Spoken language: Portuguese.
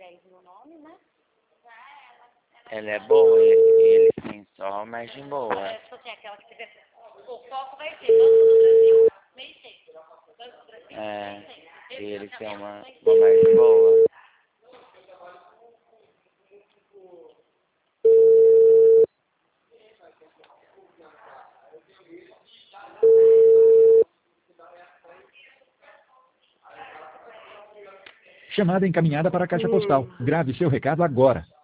10 no nome, né? Ela é boa, ele tem só margem boa. Tipo assim, aquela que tiver... O foco vai ser Banco do Brasil, meio tempo. Banco do Brasil, meio tempo. Ele tem uma margem boa. Chamada encaminhada para a caixa postal. Grave seu recado agora.